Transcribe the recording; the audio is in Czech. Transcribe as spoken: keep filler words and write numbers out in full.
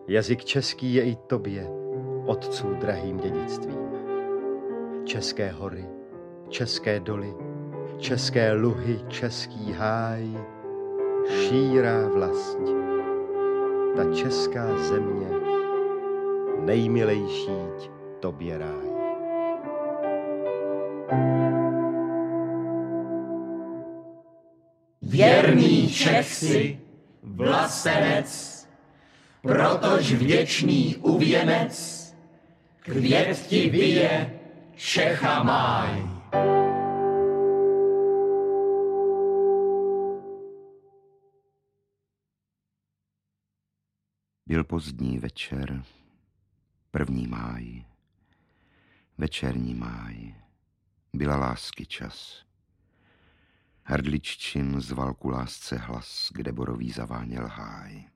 Jazyk český je i tobě, otců drahým dědictvím. České hory, české doly, české luhy, český háj, šírá vlast, ta česká země, nejmilejší tobě ráj. Věrný Čech si, vlastenec, protož vděčný uvěnec, květ ti vyje Čecha máj. Byl pozdní večer, první máj, večerní máj, byla lásky čas. Hrdliččin zval ku lásce hlas, kde borový zaváněl háj.